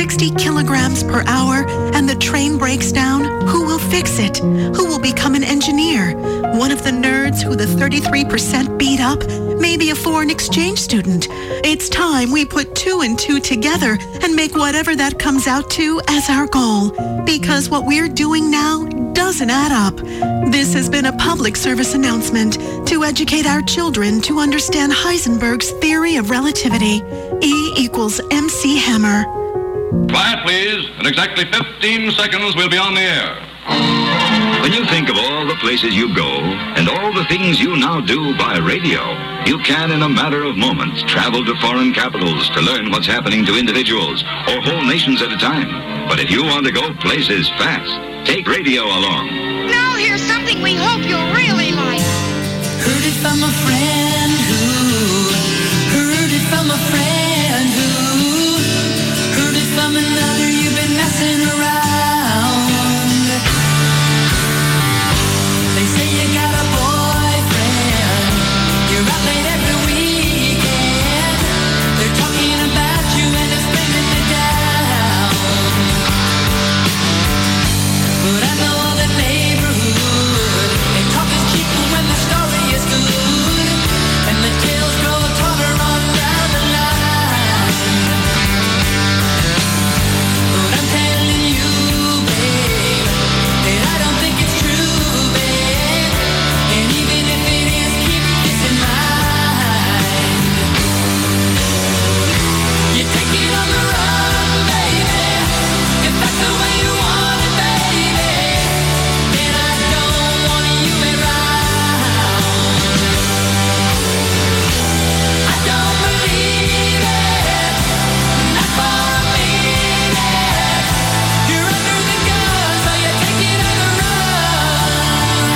60 kilograms per hour and the train breaks down, who will fix it? Who will become an engineer? One of the nerds who the 33% beat up? Maybe a foreign exchange student? It's time we put 2 and 2 together and make whatever that comes out to as our goal. Because what we're doing now doesn't add up. This has been a public service announcement to educate our children to understand Heisenberg's theory of relativity. E equals MC Hammer. Quiet, please. In exactly 15 seconds, we'll be on the air. When you think of all the places you go and all the things you now do by radio, you can, in a matter of moments, travel to foreign capitals to learn what's happening to individuals or whole nations at a time. But if you want to go places fast, take radio along. Now here's something we hope you'll really like. Heard it from a friend who heard it from a friend who heard it from another. You've been messing around. They say you got a boyfriend. You're out late every weekend. They're talking about you and it's bringing me down. But I know the neighborhood. They talk is cheap when the story is good. And the tales grow taller on down the line. But I'm telling you, babe, that I don't think it's true, babe. And even if it is, keep this in mind. You take it on the run, baby. If that's the way you want it, baby. Then I don't want you around. I don't believe it, not for a minute. You're under the gun, so you take it on the run.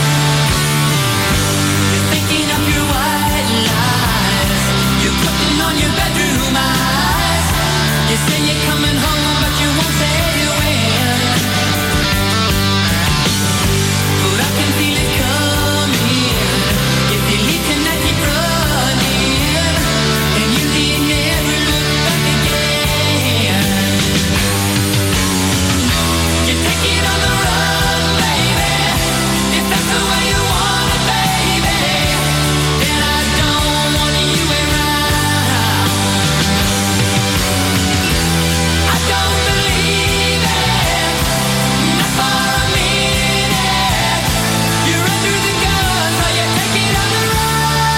You're thinking of your white lies. You're putting on your bedroom eyes. You say you're coming home, but you won't say when. But I can feel it coming. If you leave tonight, keep running. And you need never look back again. You take it on the run, baby. If that's the way you want it, baby. Then I don't want you around. I don't believe it, not for a minute. You're under the gun, so you take it on the run.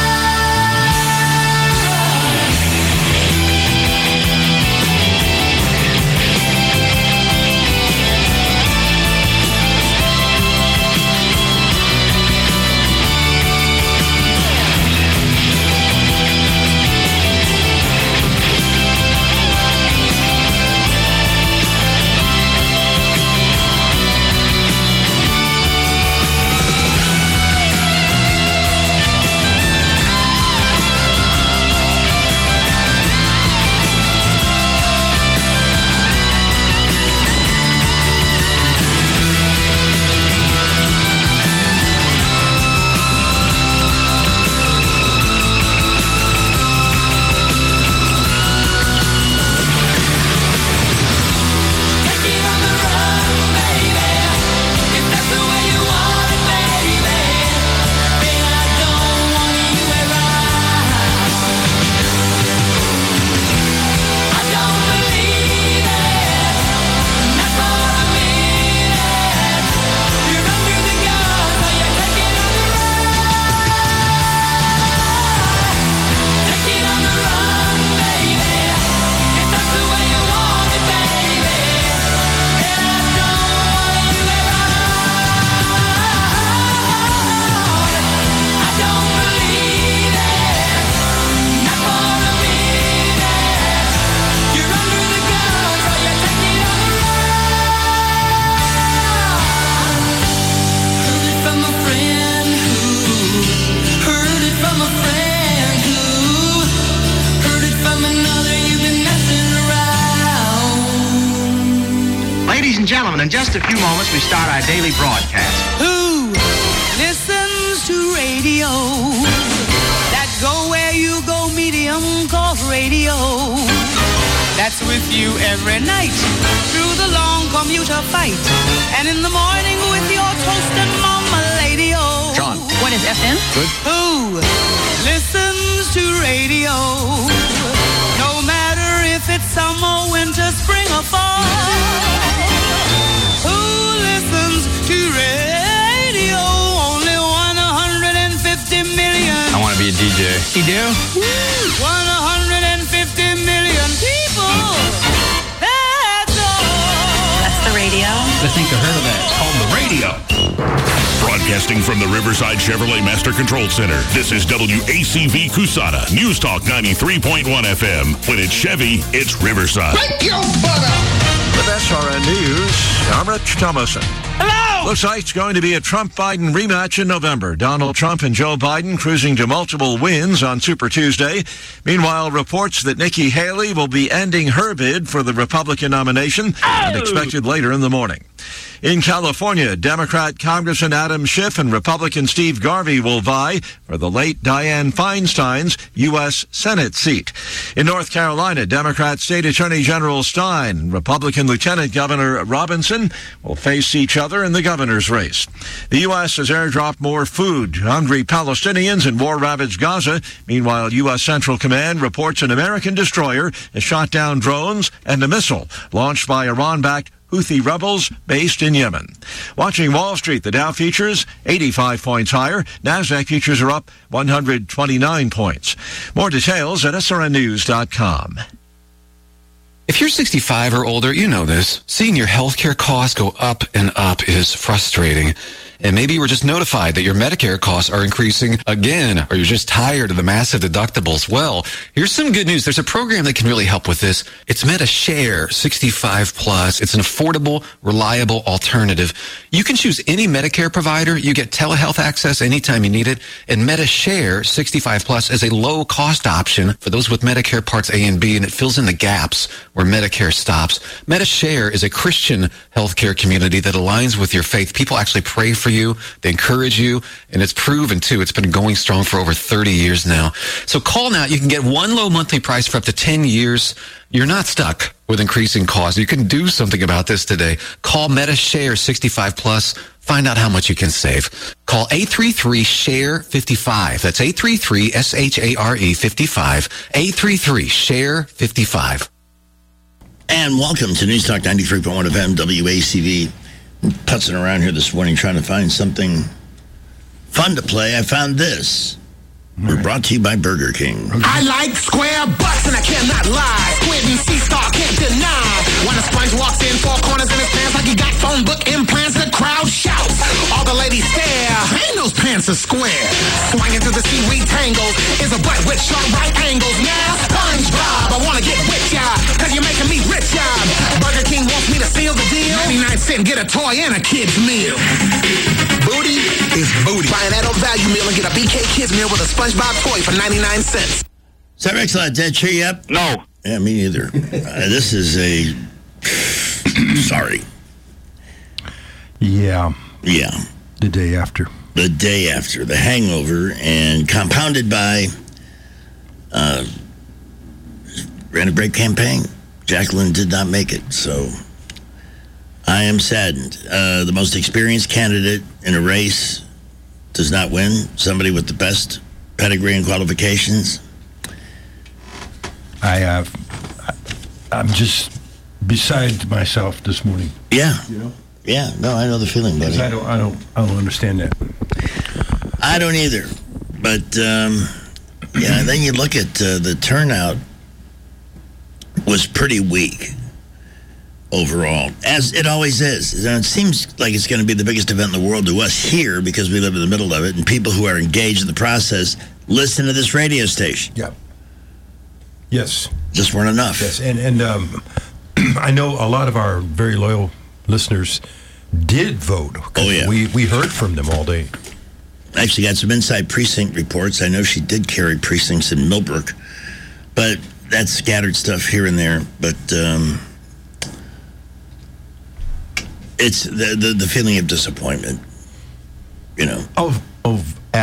Take it on the run, baby. If that's the way you want it, baby. Then I don't want you around. I don't believe it, not for a minute. You're under the gun, so you take it on the run. Take it on the run, baby. If that's the way you want it, baby. Then I don't want you around. I don't believe it, not for a minute. You're under the gun, so you take it on the run. Heard it from a friend who heard it from a friend who heard it from another. You've been messing around. Ladies and gentlemen, in just a few moments, we start our daily broadcast. Who listens to radio? That go where you go medium called radio. that's with you every night through the long commuter fight, and in the morning with your toast and mama lady-o. John. What is FM? Good. Who listens to radio? No matter if it's summer, winter, spring, or fall. Who listens to radio? Only 150 million. I want to be a DJ. You do? 150 million people. That's all. That's the radio. I think I heard of that. It's called the radio. Broadcasting from the Riverside Chevrolet Master Control Center, this is WACV Cusana, News Talk 93.1 FM. When it's Chevy, it's Riverside. Make your butt up. With SRN News, I'm Rich Thomason. Hello. Looks like it's going to be a Trump-Biden rematch in November. Donald Trump and Joe Biden cruising to multiple wins on Super Tuesday. Meanwhile, reports that Nikki Haley will be ending her bid for the Republican nomination and expected later in the morning. In California, Democrat Congressman Adam Schiff and Republican Steve Garvey will vie for the late Dianne Feinstein's U.S. Senate seat. In North Carolina, Democrat State Attorney General Stein and Republican Lieutenant Governor Robinson will face each other in the governor's race. The U.S. has airdropped more food to hungry Palestinians in war-ravaged Gaza. Meanwhile, U.S. Central Command reports an American destroyer has shot down drones and a missile launched by Iran-backed Houthi rebels based in Yemen. Watching Wall Street, the Dow futures 85 points higher. NASDAQ futures are up 129 points. More details at srnnews.com. If you're 65 or older, you know this. Seeing your healthcare costs go up and up is frustrating. And maybe you were just notified that your Medicare costs are increasing again, or you're just tired of the massive deductibles. Well, here's some good news. There's a program that can really help with this. It's MediShare 65 Plus. It's an affordable, reliable alternative. You can choose any Medicare provider. You get telehealth access anytime you need it. And MediShare 65 Plus is a low-cost option for those with Medicare Parts A and B, and it fills in the gaps where Medicare stops. MediShare is a Christian healthcare community that aligns with your faith. People actually pray for you, they encourage you, and it's proven too. It's been going strong for over 30 years now. So call now. You can get one low monthly price for up to 10 years. You're not stuck with increasing costs. You can do something about this today. Call MediShare 65 Plus. Find out how much you can save. Call 833-SHARE-55. That's 833-SHARE-55. 833-SHARE-55. And welcome to News Talk 93.1 FM WACV. Putzing around here this morning trying to find something fun to play. I found this. We're brought to you by Burger King. I like square butts and I cannot lie. Squid and sea star can't deny. When a sponge walks in, four corners in his pants like he got phone book implants, the crowd shouts. All the ladies stare. Ain't those pants are square. Swinging through the seaweed tangles is a butt with sharp right angles. Now, SpongeBob, I wanna get with ya, cause you're making me rich, ya. Burger King wants me to seal the deal. 99 cents, get a toy and a kid's meal. Booty is booty. Buy an adult value meal and get a BK Kids meal with a SpongeBob toy for 99 cents. Is that Rex? Did that cheer you up? No. Yeah, me neither. This is a... Sorry. Yeah. Yeah. The day after. The day after. The hangover, and compounded by... ran a great campaign. Jacqueline did not make it, so... I am saddened. The most experienced candidate in a race does not win. Somebody with the best pedigree and qualifications. I'm just beside myself this morning. Yeah. You know? Yeah. No, I know the feeling, buddy. I don't understand that. I don't either. But yeah. Then you look at the turnout was pretty weak. Overall, as it always is. And it seems like it's going to be the biggest event in the world to us here because we live in the middle of it, and people who are engaged in the process listen to this radio station. Yeah. Yes. Just weren't enough. Yes, and I know a lot of our very loyal listeners did vote. Oh, yeah. We heard from them all day. I actually got some inside precinct reports. I know she did carry precincts in Millbrook, but that's scattered stuff here and there. But... it's the feeling of disappointment, you know. Oh,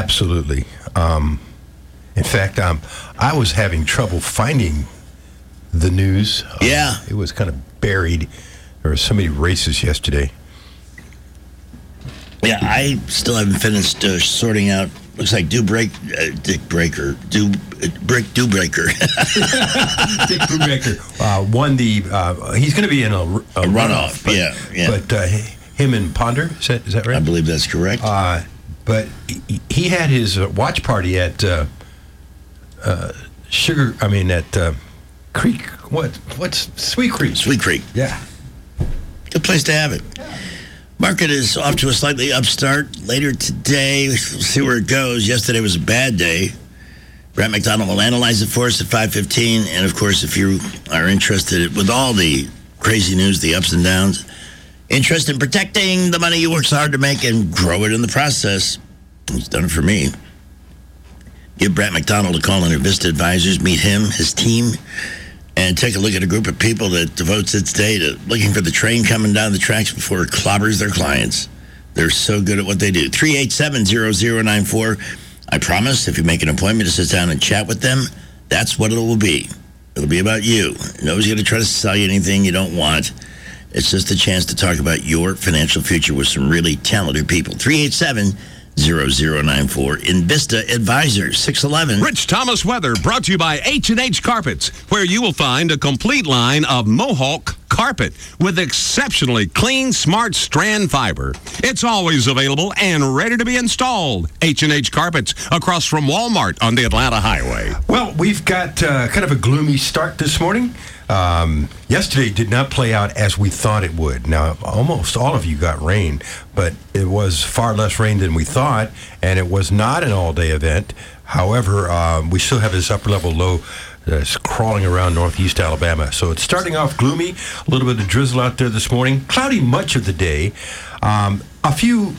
absolutely. In fact, I was having trouble finding the news. Yeah. It was kind of buried. There were so many races yesterday. Yeah, I still haven't finished sorting out. Looks like Dick Breaker. Dick Brubaker won the. He's going to be in a runoff. But, yeah. But him and Ponder, is that right? I believe that's correct. But he had his watch party at Creek. What's Sweet Creek? Sweet Creek. Yeah. Good place to have it. Market is off to a slightly upstart later today. We'll see where it goes. Yesterday was a bad day. Brett McDonald will analyze it for us at 5:15. And, of course, if you are interested with all the crazy news, the ups and downs, interested in protecting the money you work so hard to make and grow it in the process, he's done it for me. Give Brett McDonald a call on Vista Advisors. Meet him, his team, and take a look at a group of people that devotes its day to looking for the train coming down the tracks before it clobbers their clients. They're so good at what they do. 387-0094. I promise, if you make an appointment to sit down and chat with them, that's what it will be. It'll be about you. Nobody's going to try to sell you anything you don't want. It's just a chance to talk about your financial future with some really talented people. 387-0094. Invista Advisors, 611. Rich Thomas weather brought to you by H&H Carpets, where you will find a complete line of Mohawk carpet with exceptionally clean, smart strand fiber. It's always available and ready to be installed. H&H Carpets, across from Walmart on the Atlanta Highway. Well, we've got kind of a gloomy start this morning. Yesterday did not play out as we thought it would. Now, almost all of you got rain, but it was far less rain than we thought, and it was not an all-day event. However, we still have this upper-level low that's crawling around northeast Alabama. So it's starting off gloomy, a little bit of drizzle out there this morning, cloudy much of the day, a few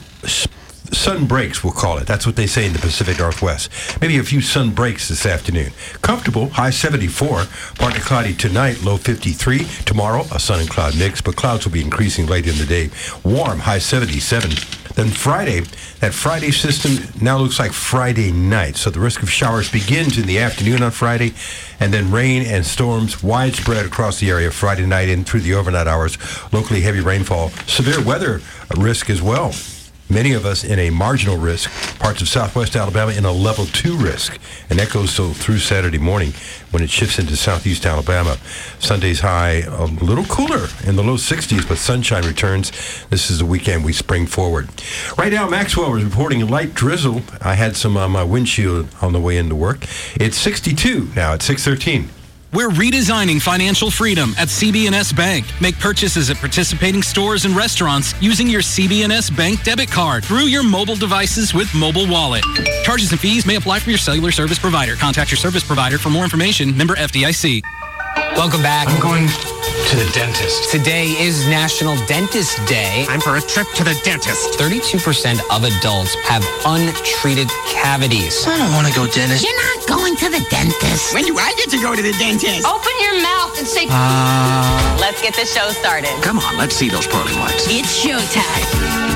sun breaks, we'll call it. That's what they say in the Pacific Northwest. Maybe a few sun breaks this afternoon. Comfortable, high 74. Partly cloudy tonight, low 53. Tomorrow, a sun and cloud mix, but clouds will be increasing late in the day. Warm, high 77. Then Friday, that Friday system now looks like Friday night. So the risk of showers begins in the afternoon on Friday, and then rain and storms widespread across the area Friday night and through the overnight hours. Locally heavy rainfall. Severe weather risk as well. Many of us in a marginal risk, parts of southwest Alabama in a level 2 risk. And that goes through Saturday morning when it shifts into southeast Alabama. Sunday's high a little cooler in the low 60s, but sunshine returns. This is the weekend we spring forward. Right now, Maxwell was reporting light drizzle. I had some on my windshield on the way into work. It's 62 now at 6:13. We're redesigning financial freedom at CB&S Bank. Make purchases at participating stores and restaurants using your CB&S Bank debit card through your mobile devices with Mobile Wallet. Charges and fees may apply for your cellular service provider. Contact your service provider for more information. Member FDIC. Welcome back. I'm going to the dentist. Today is National Dentist Day. I'm for a trip to the dentist. 32% of adults have untreated cavities. I don't want to go dentist. You're not going to the dentist. When do I get to go to the dentist? Open your mouth and say, let's get the show started. Come on, let's see those pearly whites. It's showtime.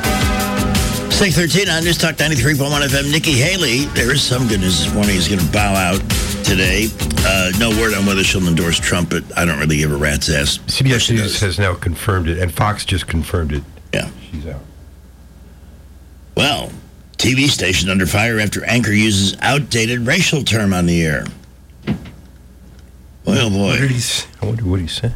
6:13 on News Talk 93.1 FM. Nikki Haley, there is some good news this morning. He's going to bow out today. No word on whether she'll endorse Trump, but I don't really give a rat's ass. CBS News has now confirmed it, and Fox just confirmed it. Yeah. She's out. Well, TV station under fire after anchor uses outdated racial term on the air. Boy, oh boy. I wonder what he said.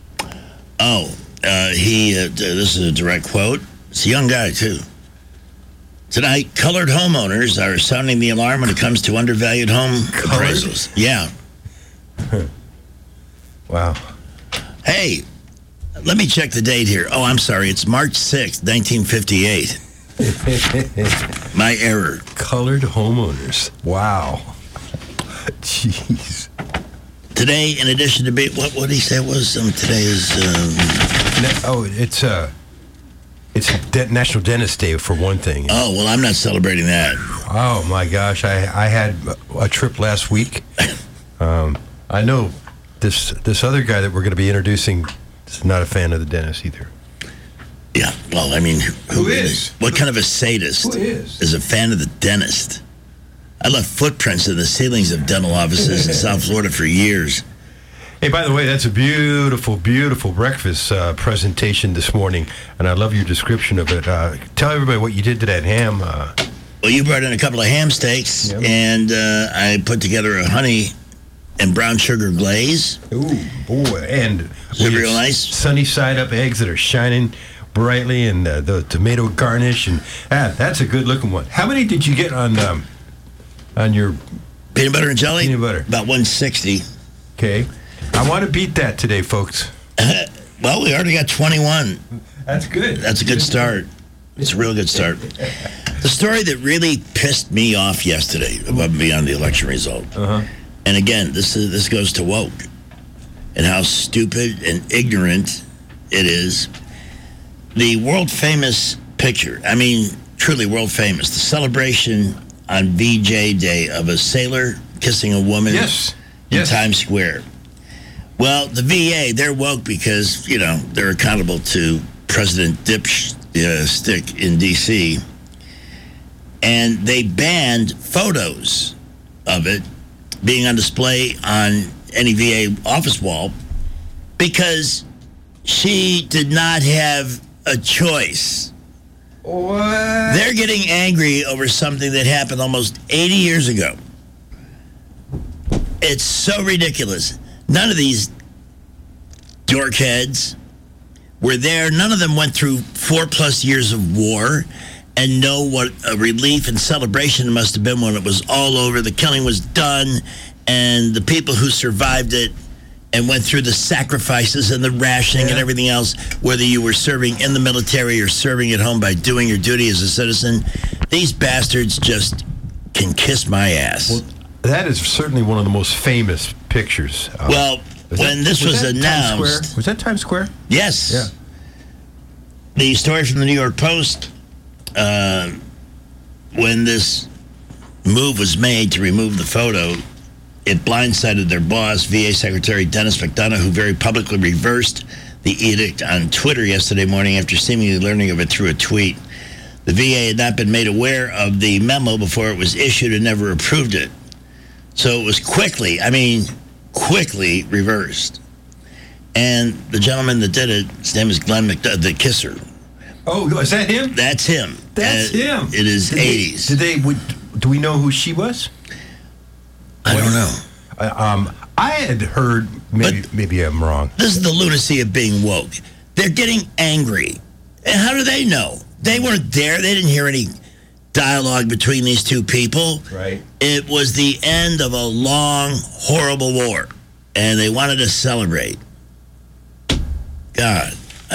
Oh, this is a direct quote. It's a young guy, too. Tonight, colored homeowners are sounding the alarm when it comes to undervalued home appraisals. Yeah. Wow. Hey, let me check the date here. Oh, I'm sorry. It's March 6th, 1958. My error. Colored homeowners. Wow. Jeez. Today, in addition to what did he say it was? Today is... It's National Dentist Day, for one thing. Oh, well, I'm not celebrating that. Oh, my gosh. I had a trip last week. I know this other guy that we're going to be introducing is not a fan of the dentist either. Yeah, well, I mean, who is? What kind of a sadist is a fan of the dentist? I left footprints in the ceilings of dental offices in South Florida for years. Hey, by the way, that's a beautiful, beautiful breakfast presentation this morning, and I love your description of it. Tell everybody what you did to that ham. Well, you brought in a couple of ham steaks, and I put together a honey and brown sugar glaze. Ooh, boy. And real nice. Sunny side up eggs that are shining brightly, and the tomato garnish, and that's a good looking one. How many did you get on your peanut butter and jelly? Peanut butter. About 160. Okay. I want to beat that today, folks. Well, we already got 21. That's good. That's a good start. It's a real good start. The story that really pissed me off yesterday, above and beyond the election result, and again, this goes to woke and how stupid and ignorant it is. The world famous picture, I mean, truly world famous, the celebration on VJ Day of a sailor kissing a woman in Times Square. Well, the VA, they're woke because, they're accountable to President Dipstick in D.C., and they banned photos of it being on display on any VA office wall because she did not have a choice. What? They're getting angry over something that happened almost 80 years ago. It's so ridiculous. None of these dorkheads were there. None of them went through 4+ years of war and know what a relief and celebration it must have been when it was all over. The killing was done, and the people who survived it and went through the sacrifices and the rationing and everything else, whether you were serving in the military or serving at home by doing your duty as a citizen, these bastards just can kiss my ass. Well, that is certainly one of the most famous pictures. When this was announced... Was that Times Square? Yes. Yeah. The story from the New York Post, when this move was made to remove the photo, it blindsided their boss, VA Secretary Dennis McDonough, who very publicly reversed the edict on Twitter yesterday morning after seemingly learning of it through a tweet. The VA had not been made aware of the memo before it was issued and never approved it. So it was quickly reversed. And the gentleman that did it, his name is Glenn McDonough, the kisser. Oh, is that him? That's him. That's him. It is 80s. Do we know who she was? I don't know. I had heard, maybe I'm wrong. This is the lunacy of being woke. They're getting angry. And how do they know? They weren't there. They didn't hear any dialogue between these two people. Right. It was the end of a long, horrible war. And they wanted to celebrate. God.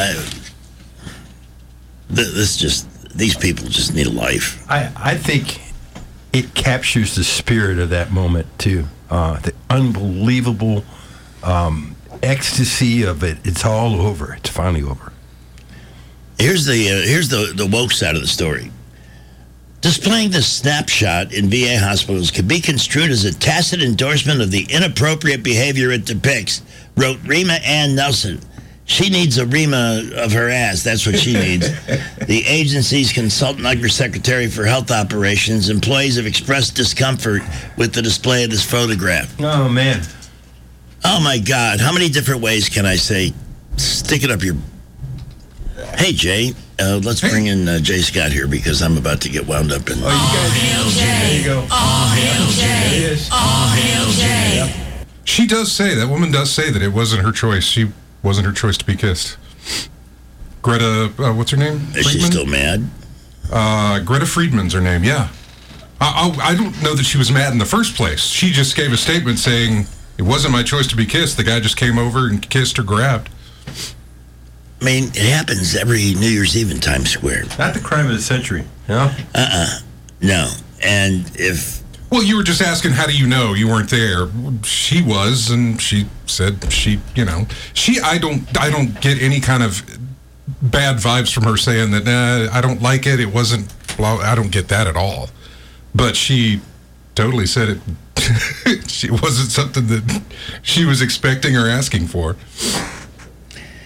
These people just need a life. I think it captures the spirit of that moment too. The unbelievable ecstasy of it. It's all over. It's finally over. Here's the woke side of the story. Displaying the snapshot in VA hospitals could be construed as a tacit endorsement of the inappropriate behavior it depicts, wrote Rima Ann Nelson. She needs a Rima of her ass. That's what she needs. The agency's consultant undersecretary for health operations. Employees have expressed discomfort with the display of this photograph. Oh, man. Oh, my God. How many different ways can I say, stick it up your... Hey, Jay, let's bring in Jay Scott here because I'm about to get wound up in... Oh, you guys... Hail Jay. There you go. All hail Jay. All hail Jay. Yep. She does say, that woman does say that it wasn't her choice. She wasn't her choice to be kissed. Greta, what's her name? Is she still mad? Greta Friedman's her name, yeah. I don't know that she was mad in the first place. She just gave a statement saying, it wasn't my choice to be kissed. The guy just came over and kissed or grabbed. I mean, it happens every New Year's Eve in Times Square. Not the crime of the century, no? No. And if... Well, you were just asking, how do you know? You weren't there. She was, and she said I don't get any kind of bad vibes from her saying that, I don't like it. It wasn't, I don't get that at all. But she totally said it. It wasn't something that she was expecting or asking for.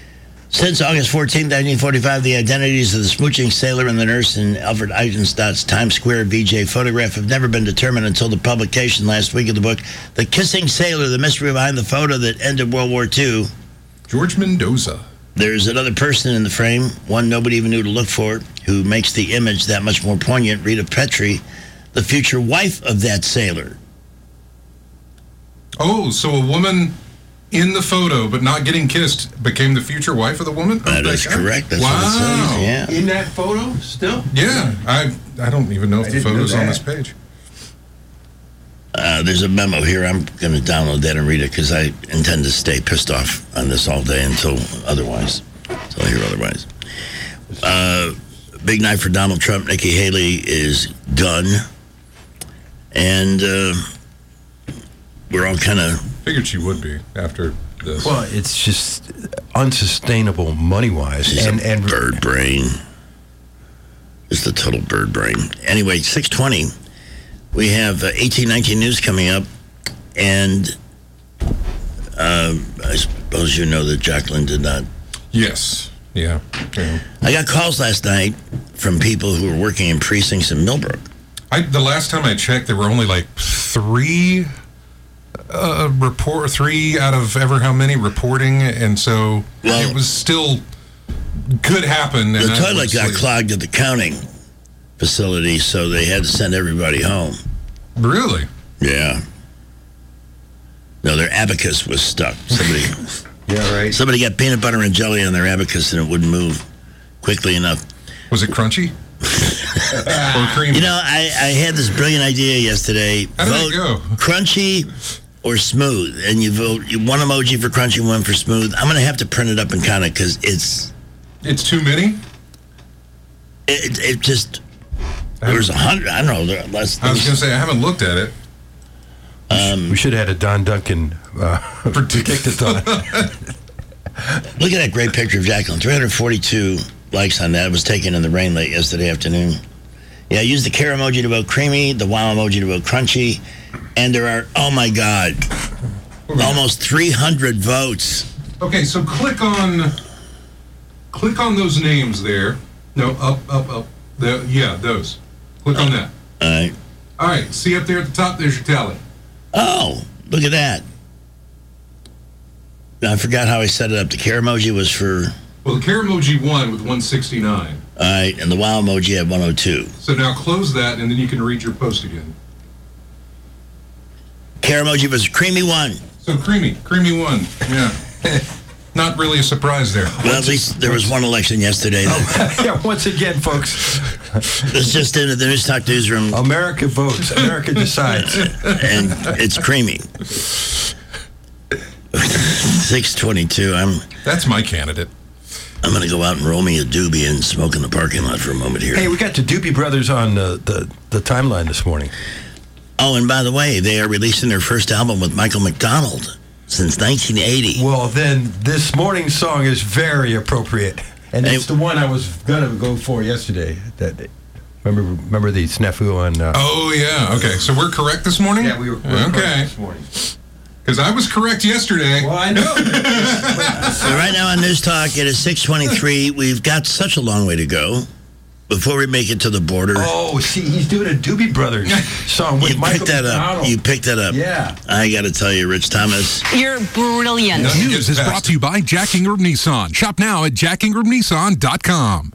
Since August 14, 1945, the identities of the smooching sailor and the nurse in Alfred Eisenstadt's Times Square VJ photograph have never been determined until the publication last week of the book, The Kissing Sailor, the mystery behind the photo that ended World War II. George Mendoza. There's another person in the frame, one nobody even knew to look for, who makes the image that much more poignant, Rita Petrie, the future wife of that sailor. Oh, so a woman in the photo, but not getting kissed, became the future wife of the woman? That is correct. That's wow. what it says. Yeah. In that photo, still? Yeah. I don't even know if the photo's on this page. There's a memo here. I'm going to download that and read it because I intend to stay pissed off on this all day until I hear otherwise. Big night for Donald Trump. Nikki Haley is done. And we're all kind of... Figured she would be after this. Well, it's just unsustainable money-wise. She's a bird brain. Just a total bird brain. Anyway, 6:20. We have 1819 News coming up, and I suppose you know that Jacqueline did not. Yes. Yeah. I got calls last night from people who were working in precincts in Millbrook. The last time I checked, there were only like three out of ever how many reporting, and so it was still could happen. The toilet got clogged at the counting facility, so they had to send everybody home. Really? Yeah. No, their abacus was stuck. Somebody got peanut butter and jelly on their abacus and it wouldn't move quickly enough. Was it crunchy? Or creamy? You know, I had this brilliant idea yesterday. How did it go? Crunchy or smooth, and you vote one emoji for crunchy, one for smooth. I'm going to have to print it up and count it because it's too many. It just there's 100. I don't know. Less. I was going to say I haven't looked at it. We should have had a Don Duncan predictathon. Look at that great picture of Jacqueline. 342 likes on that. It was taken in the rain late yesterday afternoon. Yeah, use the care emoji to vote creamy, the wow emoji to vote crunchy, and there are, oh my God, almost 300 votes. Okay, so click on those names there. No, up. Those. Click on that. All right, see up there at the top, there's your tally. Oh, look at that. I forgot how I set it up. The care emoji was for... Well, the care emoji won with 169. All right, and the wow emoji had 102. So now close that, and then you can read your post again. Care emoji was creamy one. So creamy one. Yeah. Not really a surprise there. Well, at least there was one election yesterday. Yeah, once again, folks. It's just in the News Talk newsroom. America votes. America decides. And it's creamy. 622. That's my candidate. I'm going to go out and roll me a doobie and smoke in the parking lot for a moment here. Hey, we got the Doobie Brothers on the timeline this morning. Oh, and by the way, they are releasing their first album with Michael McDonald since 1980. Well, then this morning's song is very appropriate. And it's the one I was going to go for yesterday. Remember the snafu on... oh, yeah. Okay, so we're correct this morning? Yeah, we were correct this morning. Because I was correct yesterday. Well, I know. So right now on News Talk, it is 6:23. We've got such a long way to go before we make it to the border. Oh, see, he's doing a Doobie Brothers song with Michael McDonald. You picked that up. Yeah. I got to tell you, Rich Thomas. You're brilliant. News is brought to you by Jack Ingram Nissan. Shop now at jackingramnissan.com.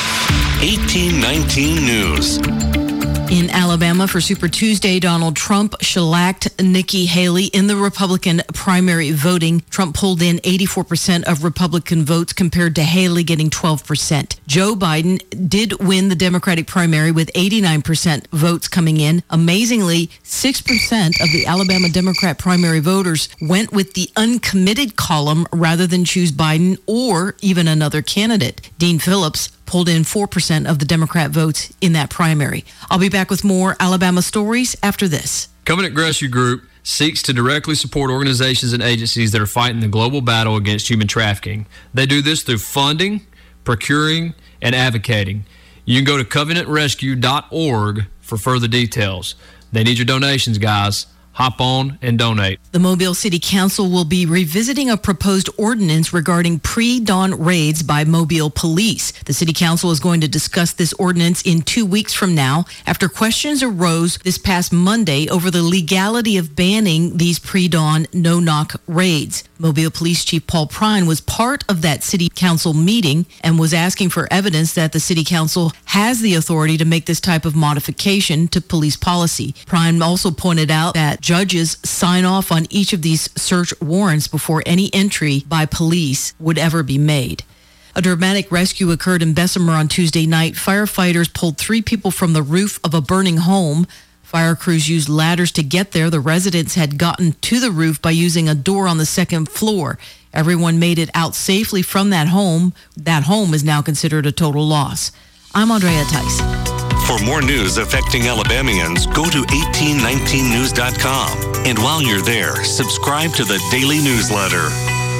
1819 News. In Alabama for Super Tuesday, Donald Trump shellacked Nikki Haley in the Republican primary voting. Trump pulled in 84% of Republican votes compared to Haley getting 12%. Joe Biden did win the Democratic primary with 89% votes coming in. Amazingly, 6% of the Alabama Democrat primary voters went with the uncommitted column rather than choose Biden or even another candidate. Dean Phillips pulled in 4% of the Democrat votes in that primary. I'll be back with more Alabama stories after this. Covenant Rescue Group seeks to directly support organizations and agencies that are fighting the global battle against human trafficking. They do this through funding, procuring, and advocating. You can go to covenantrescue.org for further details. They need your donations, guys. Hop on and donate. The Mobile City Council will be revisiting a proposed ordinance regarding pre-dawn raids by Mobile police. The City Council is going to discuss this ordinance in 2 weeks from now after questions arose this past Monday over the legality of banning these pre-dawn no-knock raids. Mobile Police Chief Paul Prine was part of that City Council meeting and was asking for evidence that the City Council has the authority to make this type of modification to police policy. Prine also pointed out that judges sign off on each of these search warrants before any entry by police would ever be made. A dramatic rescue occurred in Bessemer on Tuesday night. Firefighters pulled 3 people from the roof of a burning home. Fire crews used ladders to get there. The residents had gotten to the roof by using a door on the second floor. Everyone made it out safely from that home. That home is now considered a total loss. I'm Andrea Tice. For more news affecting Alabamians, go to 1819news.com. And while you're there, subscribe to the daily newsletter.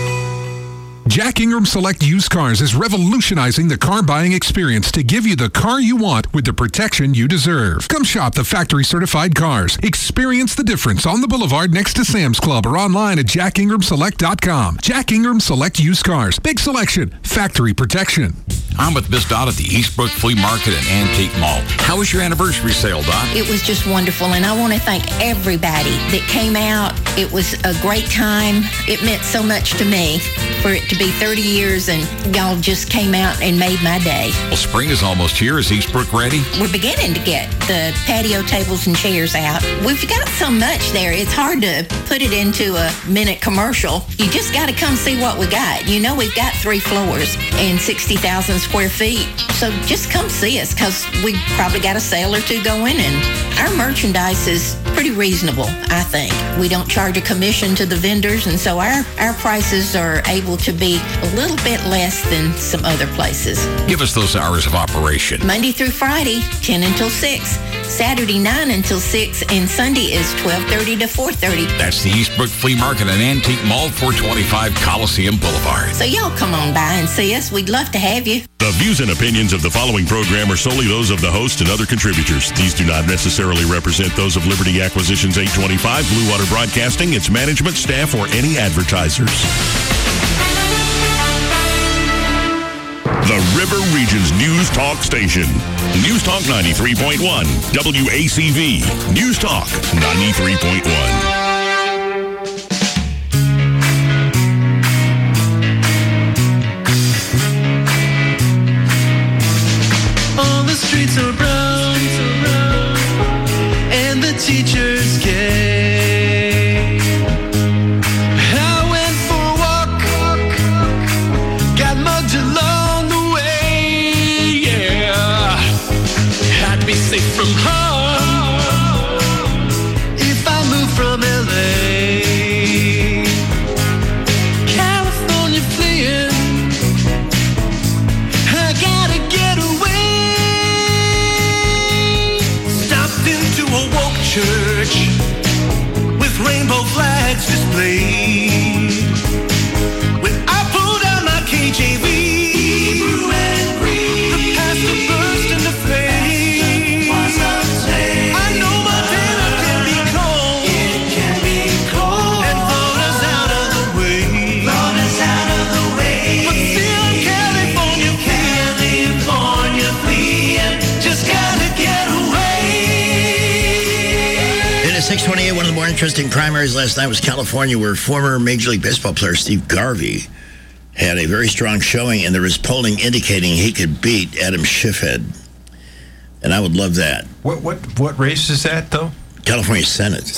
Jack Ingram Select Used Cars is revolutionizing the car buying experience to give you the car you want with the protection you deserve. Come shop the factory certified cars. Experience the difference on the boulevard next to Sam's Club or online at jackingramselect.com. Jack Ingram Select Used Cars. Big selection. Factory protection. I'm with Miss Dot at the Eastbrook Flea Market and Antique Mall. How was your anniversary sale, Dot? It was just wonderful, and I want to thank everybody that came out. It was a great time. It meant so much to me for it to be 30 years, and y'all just came out and made my day. Well, spring is almost here. Is Eastbrook ready? We're beginning to get the patio tables and chairs out. We've got so much there, it's hard to put it into a minute commercial. You just got to come see what we got. You know, we've got 3 floors and 60,000 square feet. So just come see us, because we probably got a sale or 2 going, and our merchandise is pretty reasonable, I think. We don't charge a commission to the vendors, and so our prices are able to be a little bit less than some other places. Give us those hours of operation. Monday through Friday, 10 until 6. Saturday, 9 until 6. And Sunday is 12:30 to 4:30. That's the Eastbrook Flea Market and Antique Mall, 425 Coliseum Boulevard. So y'all come on by and see us. We'd love to have you. The views and opinions of the following program are solely those of the host and other contributors. These do not necessarily represent those of Liberty Acquisitions 825, Blue Water Broadcasting, its management, staff, or any advertisers. The River Region's News Talk Station. News Talk 93.1, WACV. News Talk 93.1. All the streets are brown, and the teachers gay. I went for a walk, got mugged along the way, yeah. I'd be safe from harm if I moved from LA. California fleeing, I gotta get away. Into a woke church with rainbow flags displayed. When I pulled out my KJV, Hebrew and Greek, the pastor burst into flames. I know my dinner can be cold. It can be cold. And thrown us out of the way. Thrown us out of the way. But still in California fleeing. Just gotta get away. 628, one of the more interesting primaries last night was California, where former Major League Baseball player Steve Garvey had a very strong showing, and there was polling indicating he could beat Adam Schiffhead. And I would love that. What race is that, though? California Senate.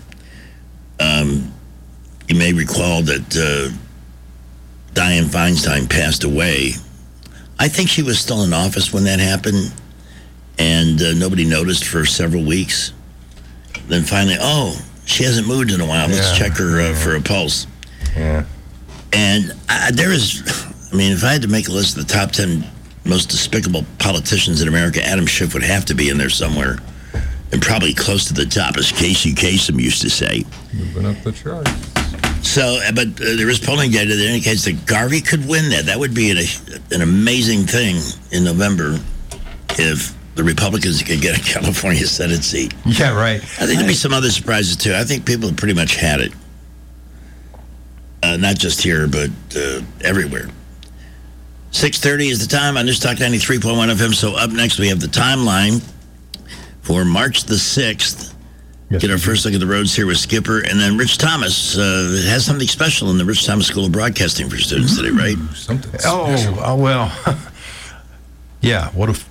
You may recall that Dianne Feinstein passed away. I think she was still in office when that happened, and nobody noticed for several weeks. Then finally, she hasn't moved in a while. Let's check her for a pulse. Yeah. And if I had to make a list of the top 10 most despicable politicians in America, Adam Schiff would have to be in there somewhere, and probably close to the top, as Casey Kasem used to say. Moving up the chart. So, but there is polling data that indicates that Garvey could win that. That would be an amazing thing in November if the Republicans could get a California Senate seat. Yeah, right. I think there'll be some other surprises, too. I think people have pretty much had it. Not just here, but everywhere. 6:30 is the time on News Talk 93.1 FM. So up next, we have the timeline for March the 6th. Get our first look at the roads here with Skipper. And then Rich Thomas has something special in the Rich Thomas School of Broadcasting for students today, right? Something well. Yeah, what if...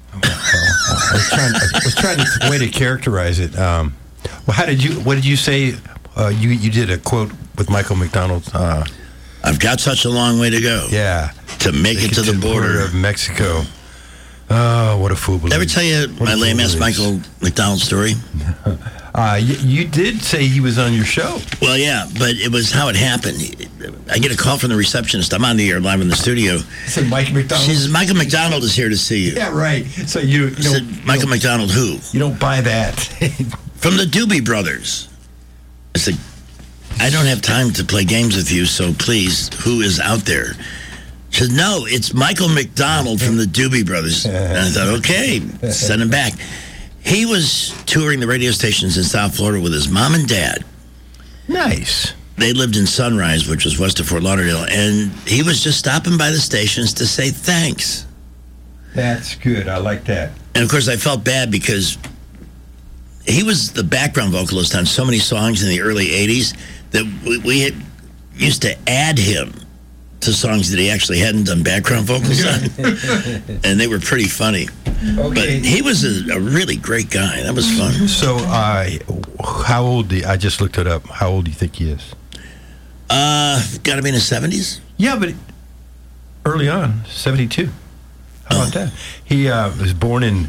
I was trying to way to characterize it. Well, what did you say? You did a quote with Michael McDonald. I've got such a long way to go. Yeah, to make it to the border of Mexico. Oh, what a fool! Did I ever tell you my lame-ass Michael McDonald story? You did say he was on your show. Well, yeah, but it was how it happened. I get a call from the receptionist. I'm on the air live in the studio. Said Mike McDonald. She says, Michael McDonald is here to see you. Yeah, right. So you said, Michael McDonald who? You don't buy that. From the Doobie Brothers. I said, I don't have time to play games with you, so please, who is out there? She said, no, it's Michael McDonald from the Doobie Brothers. And I thought, okay, send him back. He was touring the radio stations in South Florida with his mom and dad. Nice. They lived in Sunrise, which was west of Fort Lauderdale, and he was just stopping by the stations to say thanks. That's good. I like that. And, of course, I felt bad because he was the background vocalist on so many songs in the early 80s that we had used to add him to songs that he actually hadn't done background vocals on. And they were pretty funny. Okay. But he was a really great guy. That was fun. So, how old I just looked it up. How old do you think he is? Got to be in his 70s? Yeah, but early on, 72. How about that? He was born in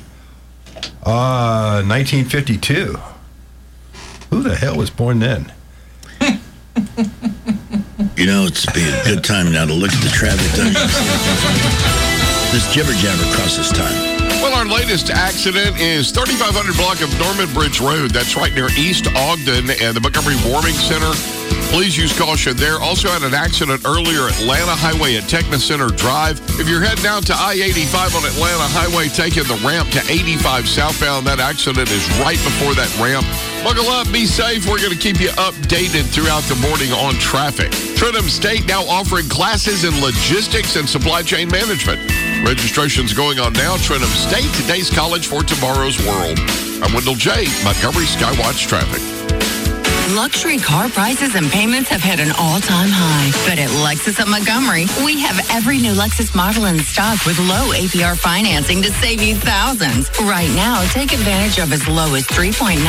1952. Who the hell was born then? You know, it's be a good time now to look at the traffic. This jibber jabber crosses time. Well, our latest accident is 3500 block of Norman Bridge Road. That's right near East Ogden and the Montgomery Warming Center. Please use caution there. Also had an accident earlier at Atlanta Highway at Techno Center Drive. If you're heading out to I-85 on Atlanta Highway, taking the ramp to 85 southbound, that accident is right before that ramp. Buckle up, be safe. We're going to keep you updated throughout the morning on traffic. Trentham State now offering classes in logistics and supply chain management. Registration's going on now. Trentham State, today's college for tomorrow's world. I'm Wendell J., Montgomery Skywatch Traffic. Luxury car prices and payments have hit an all-time high. But at Lexus of Montgomery, we have every new Lexus model in stock with low APR financing to save you thousands. Right now, take advantage of as low as 3.99%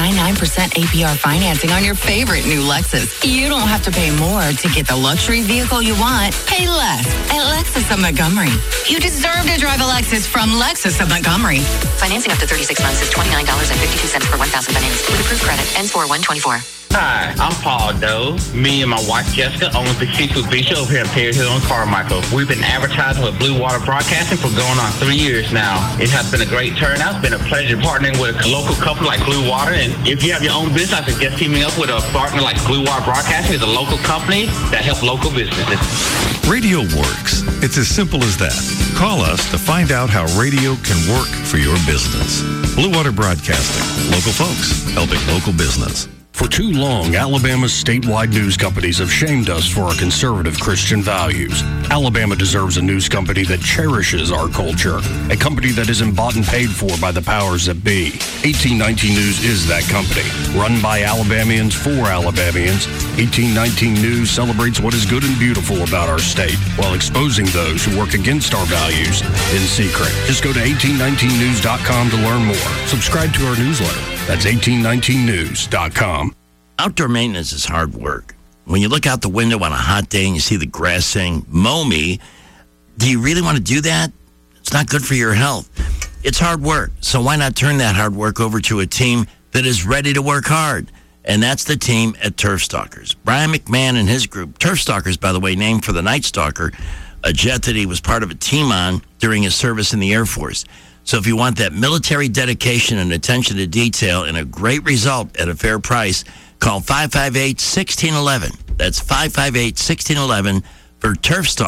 APR financing on your favorite new Lexus. You don't have to pay more to get the luxury vehicle you want. Pay less at Lexus of Montgomery. You deserve to drive a Lexus from Lexus of Montgomery. Financing up to 36 months is $29.52 per 1,000 financed. With approved credit, ends 4/1/24. Hi, I'm Paul Doe. Me and my wife Jessica own the Seafood Bistro over here in Perry Hill and Carmichael. We've been advertising with Blue Water Broadcasting for going on 3 years now. It has been a great turnout. It's been a pleasure partnering with a local company like Blue Water. And if you have your own business, I suggest teaming up with a partner like Blue Water Broadcasting. It's a local company that helps local businesses. Radio works. It's as simple as that. Call us to find out how radio can work for your business. Blue Water Broadcasting. Local folks helping local business. For too long, Alabama's statewide news companies have shamed us for our conservative Christian values. Alabama deserves a news company that cherishes our culture, a company that isn't bought and paid for by the powers that be. 1819 News is that company. Run by Alabamians for Alabamians, 1819 News celebrates what is good and beautiful about our state, while exposing those who work against our values in secret. Just go to 1819news.com to learn more. Subscribe to our newsletter. That's 1819news.com. Outdoor maintenance is hard work. When you look out the window on a hot day and you see the grass saying, mow me, do you really want to do that? It's not good for your health. It's hard work. So why not turn that hard work over to a team that is ready to work hard? And that's the team at Turf Stalkers. Brian McMahon and his group. Turf Stalkers, by the way, named for the Night Stalker, a jet that he was part of a team on during his service in the Air Force. So if you want that military dedication and attention to detail and a great result at a fair price, call 558-1611. That's 558-1611 for Turf Stalkers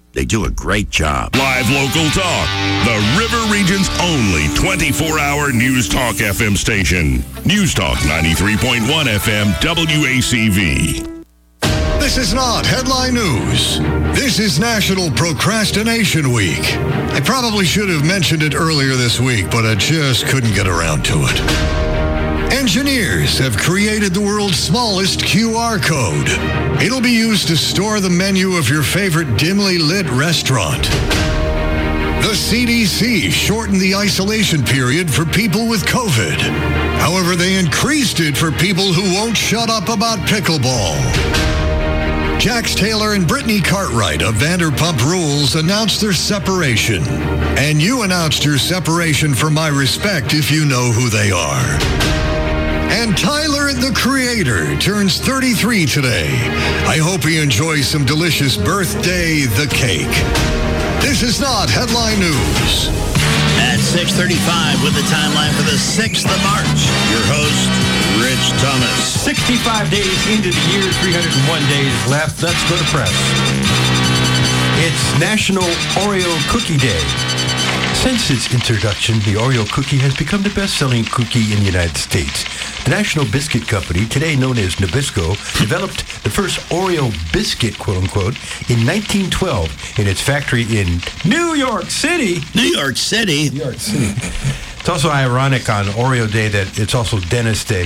They do a great job. Live local talk. The River Region's only 24-hour News Talk FM station. News Talk 93.1 FM WACV. This is not headline news. This is National Procrastination Week. I probably should have mentioned it earlier this week, but I just couldn't get around to it. Engineers have created the world's smallest QR code. It'll be used to store the menu of your favorite dimly lit restaurant. The CDC shortened the isolation period for people with COVID. However, they increased it for people who won't shut up about pickleball. Jax Taylor and Brittany Cartwright of Vanderpump Rules announced their separation. And you announced your separation for my respect if you know who they are. And Tyler, the Creator, turns 33 today. I hope he enjoys some delicious birthday the cake. This is not headline news. At 6:35 with the timeline for the 6th of March, your host, Rich Thomas. 65 days into the year, 301 days left. Let's go to press. It's National Oreo Cookie Day. Since its introduction, the Oreo cookie has become the best-selling cookie in the United States. The National Biscuit Company, today known as Nabisco, developed the first Oreo biscuit, quote-unquote, in 1912 in its factory in New York City. New York City? New York City. It's also ironic on Oreo Day that it's also Dentist Day.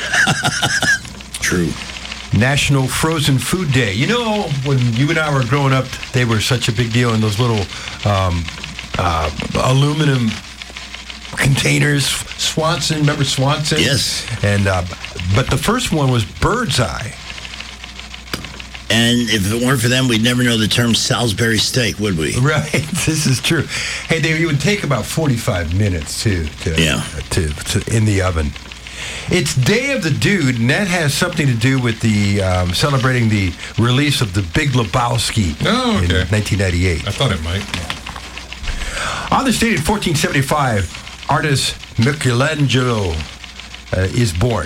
True. National Frozen Food Day. You know, when you and I were growing up, they were such a big deal in those little aluminum containers. Swanson, remember Swanson? Yes. And but the first one was Bird's Eye. And if it weren't for them, we'd never know the term Salisbury steak, would we? Right. This is true. Hey, it would take about 45 minutes to in the oven. It's Day of the Dude, and that has something to do with the celebrating the release of The Big Lebowski in 1998. I thought it might. On this date in 1475, artist Michelangelo is born.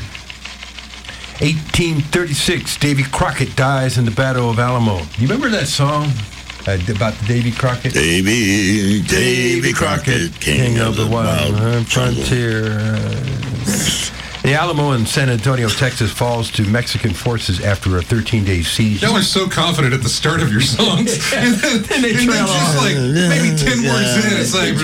1836, Davy Crockett dies in the Battle of Alamo. You remember that song about Davy Crockett? Davy Crockett, king of the wild frontier. The Alamo in San Antonio, Texas, falls to Mexican forces after a 13-day siege. Y'all are so confident at the start of your songs. and then just like maybe 10 words in, it's like...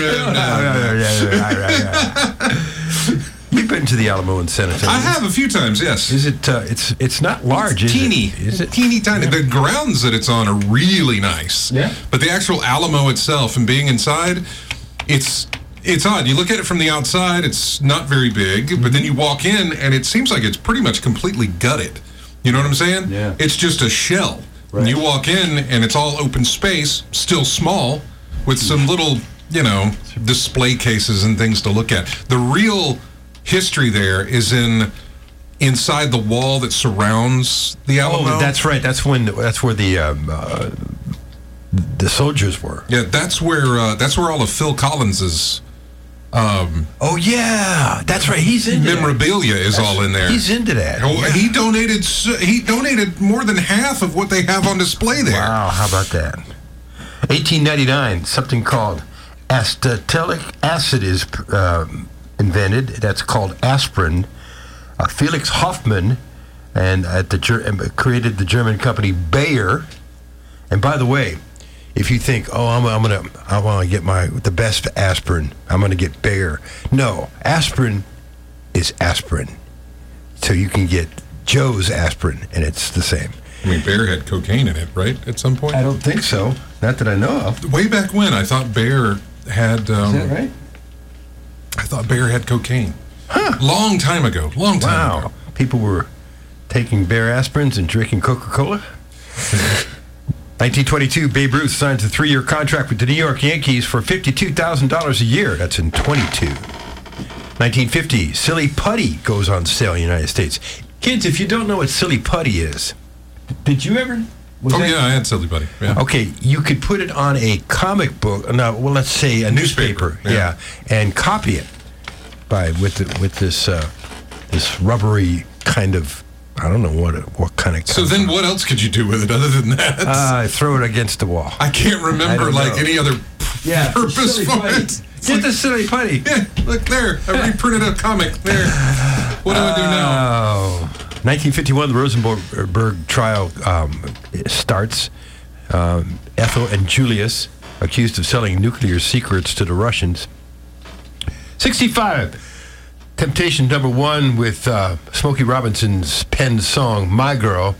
You've been to the Alamo in San Antonio. I have a few times, yes. Is it? It's not large. It's teeny. Is it? Teeny tiny. The grounds that it's on are really nice. Yeah. But the actual Alamo itself and being inside, it's odd. You look at it from the outside, it's not very big, but then you walk in and it seems like it's pretty much completely gutted. You know what I'm saying? Yeah. It's just a shell. Right. And you walk in and it's all open space, still small, with some little, display cases and things to look at. The real history there is inside the wall that surrounds the Alamo. Oh, that's right. That's where the soldiers were. Yeah, that's where all of Phil Collins's. Oh yeah, that's right. He's into memorabilia is all in there. He's into that. Oh, yeah. He donated more than half of what they have on display there. Wow, how about that? 1899, something called acetic acid is invented. That's called aspirin. Felix Hoffmann and created the German company Bayer. And by the way, if you think, I want to get the best aspirin, I'm going to get Bayer. No, aspirin is aspirin. So you can get Joe's aspirin, and it's the same. I mean, Bayer had cocaine in it, right? At some point. I don't think so. Not that I know of. Way back when, I thought Bayer had. Is that right? I thought Bayer had cocaine. Huh. Long time ago. Wow. People were taking Bayer aspirins and drinking Coca-Cola? 1922, Babe Ruth signs a 3-year contract with the New York Yankees for $52,000 a year. That's in 22. 1950, Silly Putty goes on sale in the United States. Kids, if you don't know what Silly Putty is, did you ever? Yeah, I had Silly Putty. Yeah. Okay, you could put it on a comic book. No, well, let's say a newspaper. Yeah, and copy it with this rubbery kind of I don't know what kind of. So then what else could you do with it other than that? Throw it against the wall. I can't remember any other purpose for it. Get the silly putty. Yeah, look there. I already printed a comic there. What do I do now? 1951, the Rosenberg trial starts. Ethel and Julius accused of selling nuclear secrets to the Russians. 65. Temptation number 1 with Smokey Robinson's penned song, My Girl.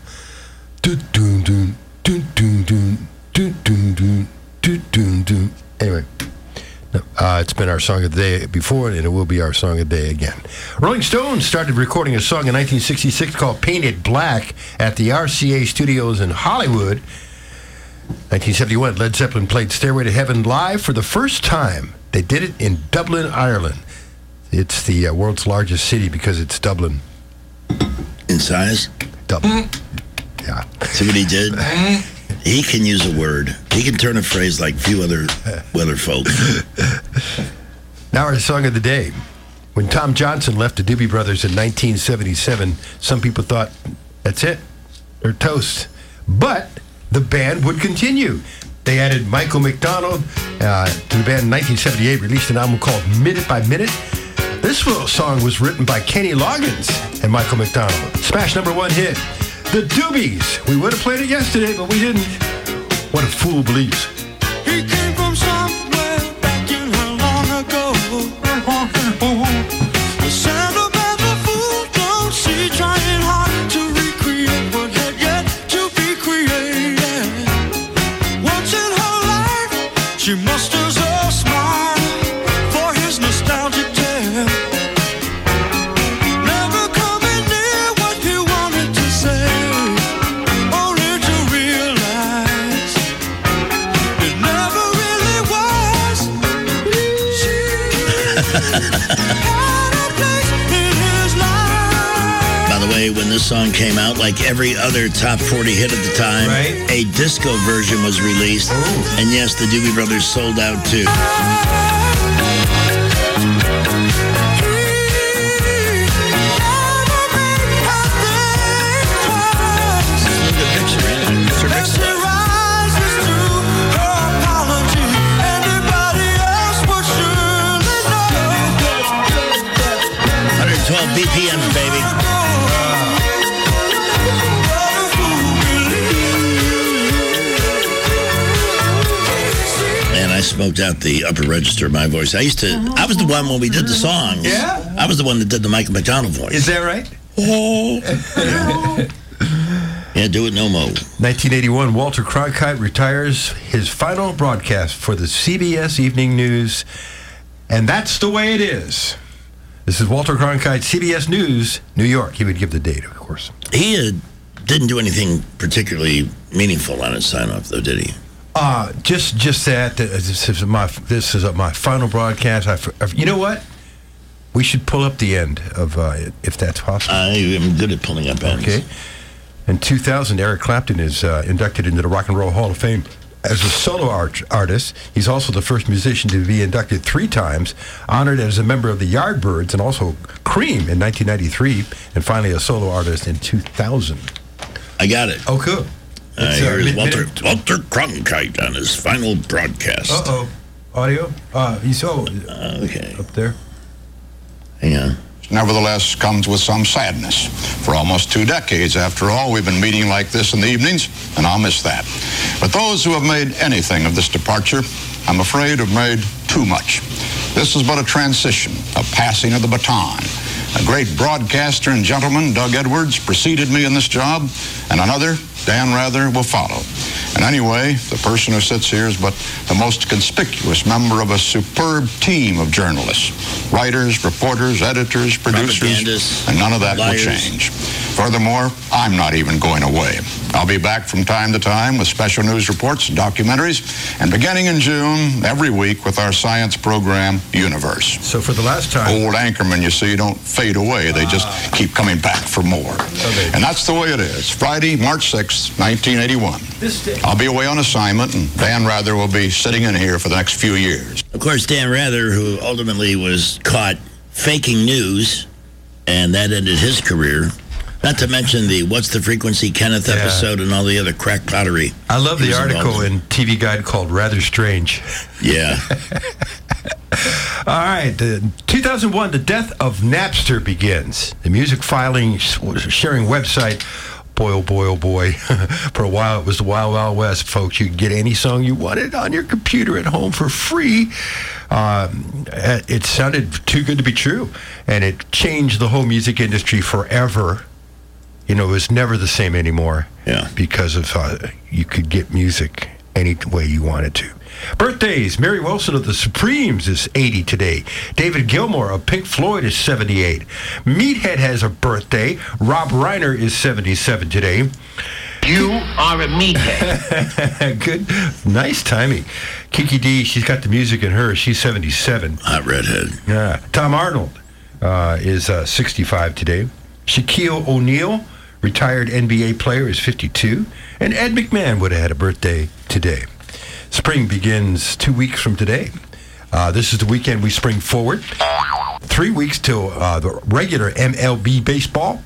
Anyway, it's been our song of the day before, and it will be our song of the day again. Rolling Stones started recording a song in 1966 called Painted Black at the RCA Studios in Hollywood. 1971, Led Zeppelin played Stairway to Heaven live for the first time. They did it in Dublin, Ireland. It's the world's largest city because it's Dublin. In size? Dublin. Yeah. See what he did? He can use a word. He can turn a phrase like few other folks. Now our song of the day. When Tom Johnson left the Doobie Brothers in 1977, some people thought, that's it. They're toast. But the band would continue. They added Michael McDonald to the band in 1978, released an album called Minute by Minute. This little song was written by Kenny Loggins and Michael McDonald. Smash number 1 hit, The Doobies. We would have played it yesterday, but we didn't. What a fool believes. He came from somewhere back in her long ago. The sound of the fool don't see, trying hard to recreate what had yet to be created. Once in her life, she musters a smile for his nostalgic tale. Never coming near what he wanted to say, only to realize it never really was. She had a place in his life. By the way, when this song came out, like every other top 40 hit at the time, a disco version was released. And yes, the Doobie Brothers sold out too. As she rises to her apology, anybody else would surely know. 112 BPM, baby. Man, I smoked out the upper register of my voice. I was the one when we did the songs. Yeah? I was the one that did the Michael McDonald voice. Is that right? Yeah, do it no mo. 1981, Walter Cronkite retires his final broadcast for the CBS Evening News. And that's the way it is. This is Walter Cronkite, CBS News, New York. He would give the date, of course. He didn't do anything particularly meaningful on his sign-off, though, did he? Just that. This is my final broadcast. You know what? We should pull up the end of if that's possible. I am good at pulling up ends. Okay. In 2000, Eric Clapton is inducted into the Rock and Roll Hall of Fame as a solo artist. He's also the first musician to be inducted 3 times, honored as a member of the Yardbirds and also Cream in 1993, and finally a solo artist in 2000. I got it. Oh, cool. Here's Walter Cronkite on his final broadcast. Uh-oh. Audio? He's okay. Up there. Hang on. Nevertheless, comes with some sadness. For almost 2 decades, after all, we've been meeting like this in the evenings, and I'll miss that. But those who have made anything of this departure, I'm afraid, have made too much. This is but a transition, a passing of the baton. A great broadcaster and gentleman, Doug Edwards, preceded me in this job, and another, Dan Rather, will follow. And anyway, the person who sits here is but the most conspicuous member of a superb team of journalists. Writers, reporters, editors, producers, and none of that will change. Furthermore, I'm not even going away. I'll be back from time to time with special news reports and documentaries, and beginning in June, every week with our science program, Universe. So for the last time... Old anchormen, you see, don't fade away. They just keep coming back for more. And that's the way it is. Friday, March 6th, 1981. This day. I'll be away on assignment, and Dan Rather will be sitting in here for the next few years. Of course, Dan Rather, who ultimately was caught faking news, and that ended his career. Not to mention the What's the Frequency Kenneth episode and all the other crack pottery. I love the article in TV Guide called Rather Strange. Yeah. All right. 2001, the death of Napster begins. The music filing sharing website. Boy, oh boy, oh boy. For a while, it was the Wild Wild West, folks. You could get any song you wanted on your computer at home for free. It sounded too good to be true. And it changed the whole music industry forever. You know, it was never the same anymore. Yeah. Because of you could get music any way you wanted to. Birthdays. Mary Wilson of the Supremes is 80 today. David Gilmour of Pink Floyd is 78. Meathead has a birthday. Rob Reiner is 77 today. You are a meathead. Good. Nice timing. Kiki D, she's got the music in her. She's 77. Hot redhead. Yeah. Tom Arnold is 65 today. Shaquille O'Neal, retired NBA player, is 52. And Ed McMahon would have had a birthday today. Spring begins 2 weeks from today. This is the weekend we spring forward. 3 weeks till the regular MLB baseball.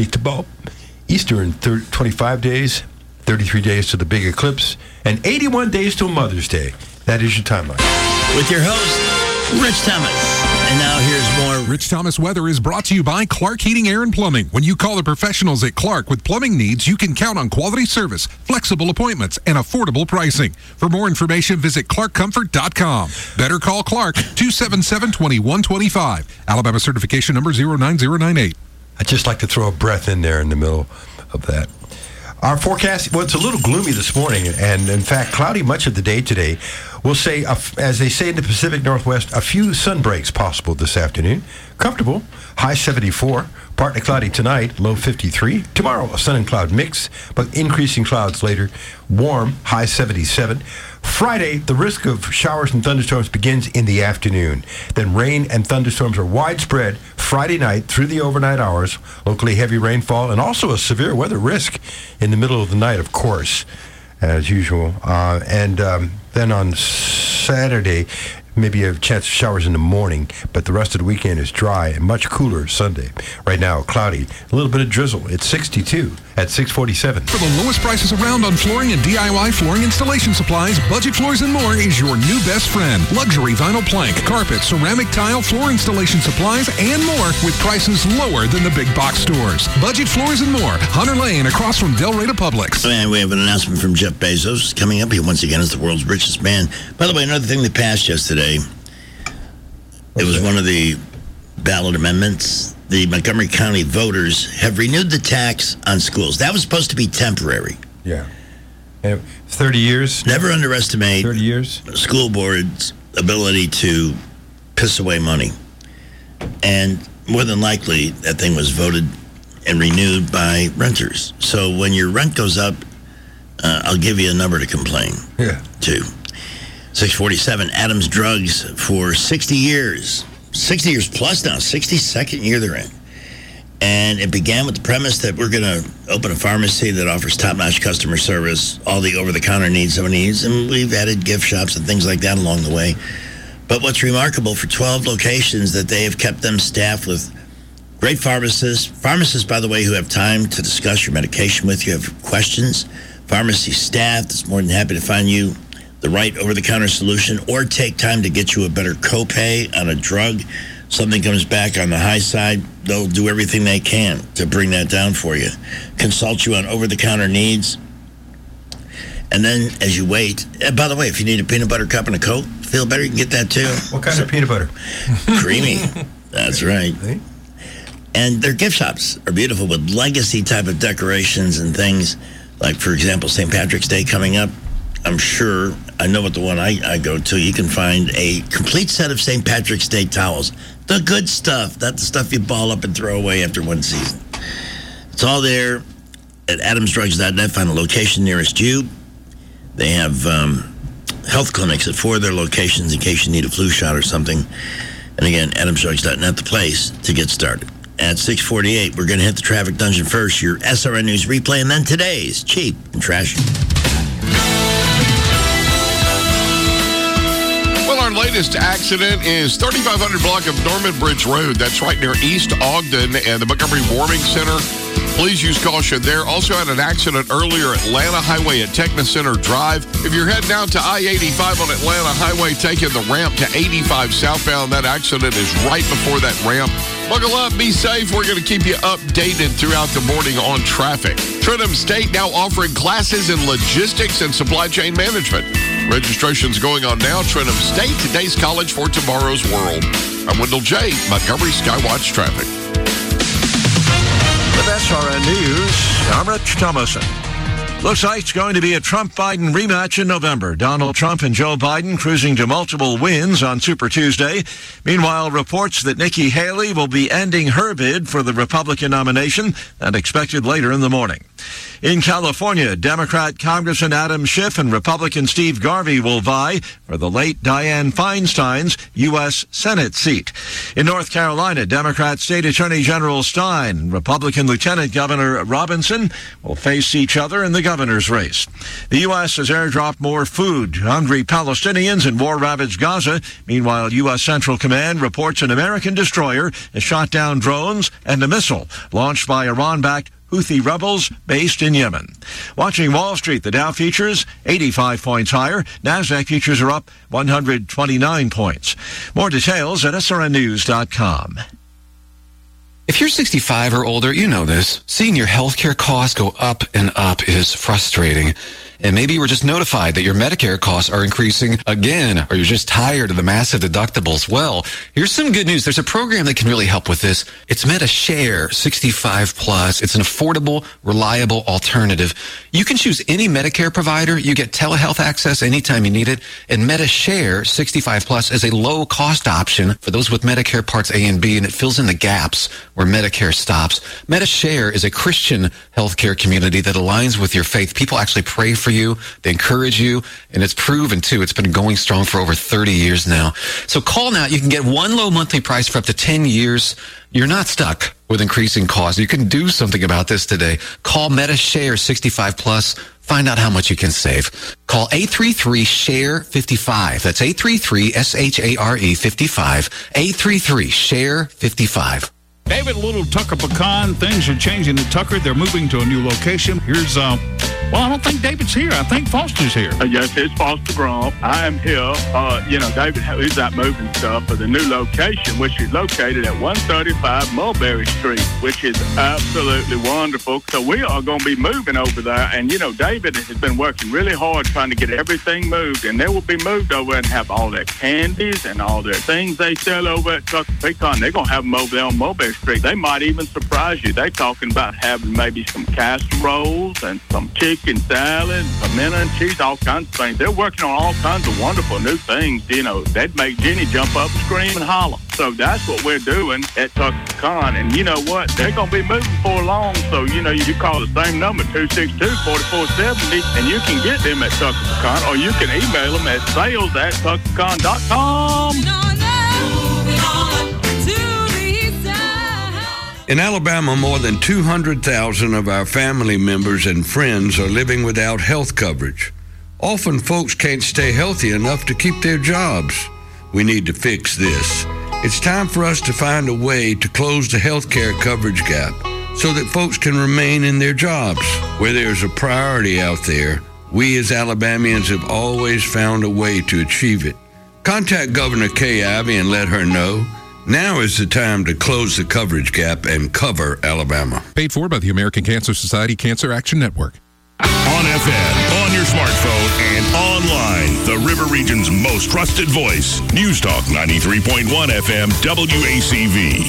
Easter in 25 days, 33 days to the big eclipse, and 81 days till Mother's Day. That is your timeline. With your host, Rich Thomas. And now here's more. Rich Thomas Weather is brought to you by Clark Heating, Air, and Plumbing. When you call the professionals at Clark with plumbing needs, you can count on quality service, flexible appointments, and affordable pricing. For more information, visit clarkcomfort.com. Better call Clark, 277-2125. Alabama certification number 09098. I'd just like to throw a breath in there in the middle of that. Our forecast, well, it's a little gloomy this morning, and in fact, cloudy much of the day today. We'll say, as they say in the Pacific Northwest, a few sun breaks possible this afternoon. Comfortable, high 74. Partly cloudy tonight, low 53. Tomorrow, a sun and cloud mix, but increasing clouds later. Warm, high 77. Friday, the risk of showers and thunderstorms begins in the afternoon. Then rain and thunderstorms are widespread Friday night through the overnight hours. Locally heavy rainfall and also a severe weather risk in the middle of the night, of course, as usual. Then on Saturday, maybe a chance of showers in the morning, but the rest of the weekend is dry and much cooler Sunday. Right now, cloudy, a little bit of drizzle. It's 62 at 647. For the lowest prices around on flooring and DIY flooring installation supplies, Budget Floors and More is your new best friend. Luxury vinyl plank, carpet, ceramic tile, floor installation supplies, and more with prices lower than the big box stores. Budget Floors and More, Hunter Lane, across from Del Rey to Publix. And we have an announcement from Jeff Bezos coming up. He once again is the world's richest man. By the way, another thing that passed yesterday, it was one of the ballot amendments. The Montgomery County voters have renewed the tax on schools. That was supposed to be temporary. Yeah. 30 years? Never underestimate 30 years? School board's ability to piss away money. And more than likely, that thing was voted and renewed by renters. So when your rent goes up, I'll give you a number to complain to. 647, Adams Drugs for 60 years. 60 years plus now, 62nd year they're in. And it began with the premise that we're going to open a pharmacy that offers top-notch customer service, all the over-the-counter needs someone needs, and we've added gift shops and things like that along the way. But what's remarkable, for 12 locations, that they have kept them staffed with great pharmacists. Pharmacists, by the way, who have time to discuss your medication with you, have questions. Pharmacy staff that's more than happy to find you the right over-the-counter solution or take time to get you a better copay on a drug. Something comes back on the high side, they'll do everything they can to bring that down for you. Consult you on over-the-counter needs. And then as you wait, and by the way, if you need a peanut butter cup and a Coke, feel better, you can get that too. What kind of peanut butter? Creamy. That's right. And their gift shops are beautiful with legacy type of decorations and things. Like, for example, St. Patrick's Day coming up. I'm sure, I know what the one I go to, you can find a complete set of St. Patrick's Day towels. The good stuff, not the stuff you ball up and throw away after one season. It's all there at adamsdrugs.net. Find a location nearest you. They have health clinics at 4 of their locations in case you need a flu shot or something. And again, adamsdrugs.net, the place to get started. At 6:48, we're going to hit the traffic dungeon first, your SRN News replay, and then today's cheap and trashy. Our latest accident is 3500 block of Norman Bridge Road. That's right near East Ogden and the Montgomery Warming Center. Please use caution there. Also had an accident earlier at Atlanta Highway at Techno Center Drive. If you're heading out to I-85 on Atlanta Highway, taking the ramp to 85 southbound, that accident is right before that ramp. Buckle up, be safe. We're going to keep you updated throughout the morning on traffic. Trentham State now offering classes in logistics and supply chain management. Registration's going on now. Trentham State, today's college for tomorrow's world. I'm Wendell J., Montgomery Skywatch Traffic. With SRN News, I'm Rich Thomason. Looks like it's going to be a Trump-Biden rematch in November. Donald Trump and Joe Biden cruising to multiple wins on Super Tuesday. Meanwhile, reports that Nikki Haley will be ending her bid for the Republican nomination and expected later in the morning. In California, Democrat Congressman Adam Schiff and Republican Steve Garvey will vie for the late Dianne Feinstein's U.S. Senate seat. In North Carolina, Democrat State Attorney General Stein and Republican Lieutenant Governor Robinson will face each other in the governor's race. The U.S. has airdropped more food to hungry Palestinians in war-ravaged Gaza. Meanwhile, U.S. Central Command reports an American destroyer has shot down drones and a missile launched by Iran-backed Houthi rebels based in Yemen. Watching Wall Street, the Dow futures 85 points higher. NASDAQ futures are up 129 points. More details at srnnews.com. If you're 65 or older, you know this. Seeing your healthcare costs go up and up is frustrating. And maybe you were just notified that your Medicare costs are increasing again, or you're just tired of the massive deductibles. Well, here's some good news. There's a program that can really help with this. It's MediShare 65 Plus. It's an affordable, reliable alternative. You can choose any Medicare provider. You get telehealth access anytime you need it. And MediShare 65 Plus is a low-cost option for those with Medicare Parts A and B, and it fills in the gaps where Medicare stops. MediShare is a Christian healthcare community that aligns with your faith. People actually pray for you, they encourage you, and it's proven too. It's been going strong for over 30 years now. So call now. You can get one low monthly price for up to 10 years. You're not stuck with increasing costs. You can do something about this today. Call MediShare 65 Plus. Find out how much you can save. Call 833-SHARE-55. That's 833-SHARE-55. 833-SHARE-55. David Little, Tucker Pecan. Things are changing at Tucker. They're moving to a new location. Here's, well, I don't think David's here. I think Foster's here. Yes, it's Foster Grump. I am here. David is out moving stuff for the new location, which is located at 135 Mulberry Street, which is absolutely wonderful. So we are going to be moving over there. And, David has been working really hard trying to get everything moved. And they will be moved over and have all their candies and all their things they sell over at Tucker Pecan. They're going to have them over there on Mulberry Street. They might even surprise you. They're talking about having maybe some casseroles and some chicken salad, pimento and cheese, all kinds of things. They're working on all kinds of wonderful new things. They'd make Jenny jump up, scream, and holler. So that's what we're doing at Tucker Pecan. And you know what? They're going to be moving for long. So, you call the same number, 262-4470, and you can get them at Tucker Pecan, or you can email them at sales@tuckerpecan.com. In Alabama, more than 200,000 of our family members and friends are living without health coverage. Often folks can't stay healthy enough to keep their jobs. We need to fix this. It's time for us to find a way to close the health care coverage gap so that folks can remain in their jobs. Where there's a priority out there, we as Alabamians have always found a way to achieve it. Contact Governor Kay Ivey and let her know. Now is the time to close the coverage gap and cover Alabama. Paid for by the American Cancer Society Cancer Action Network. On FM, on your smartphone, and online, the River Region's most trusted voice. News Talk 93.1 FM WACV.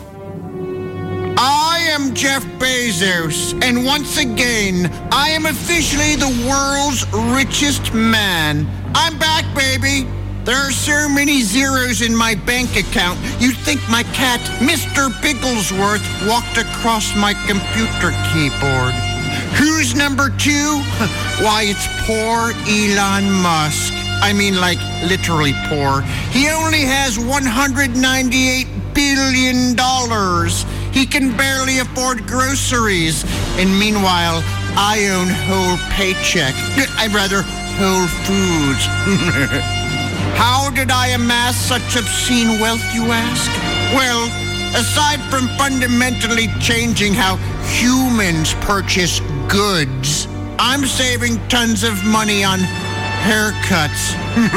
I am Jeff Bezos, and once again, I am officially the world's richest man. I'm back, baby. There are so many zeros in my bank account, you'd think my cat, Mr. Bigglesworth, walked across my computer keyboard. Who's number 2? Why, it's poor Elon Musk. I mean, like, literally poor. He only has $198 billion. He can barely afford groceries. And meanwhile, I own Whole Paycheck. Whole Foods. How did I amass such obscene wealth, you ask? Well, aside from fundamentally changing how humans purchase goods. I'm saving tons of money on haircuts.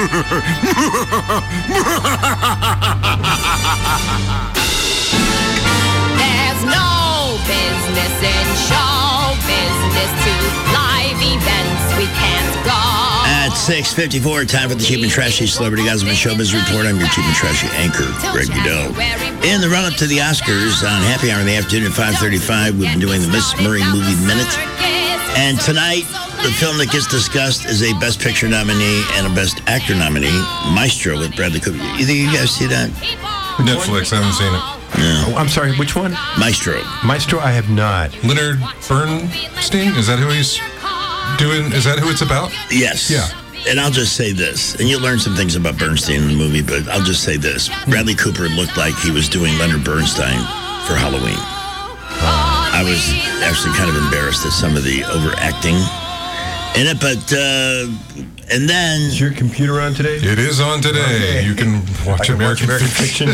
There's no business in show business to live events we can't go. At 6:54, time for the Cheap and Trashy Celebrity Gossip and Showbiz Report. I'm your Cheap and Trashy anchor, Greg Goodell. In the run-up to the Oscars on Happy Hour in the afternoon at 5:35, we've been doing the Miss Murray Movie Minute. And tonight, the film that gets discussed is a Best Picture nominee and a Best Actor nominee, Maestro with Bradley Cooper. Either you guys see that? Netflix, I haven't seen it. No. Oh, I'm sorry, which one? Maestro. Maestro, I have not. Leonard Bernstein, is that who he's doing? Is that who it's about? Yes. Yeah. And I'll just say this, and you'll learn some things about Bernstein in the movie, but I'll just say this. Bradley Cooper looked like he was doing Leonard Bernstein for Halloween. I was actually kind of embarrassed at some of the overacting in it, but, and then... Is your computer on today? It is on today. Okay. You can watch American Fiction.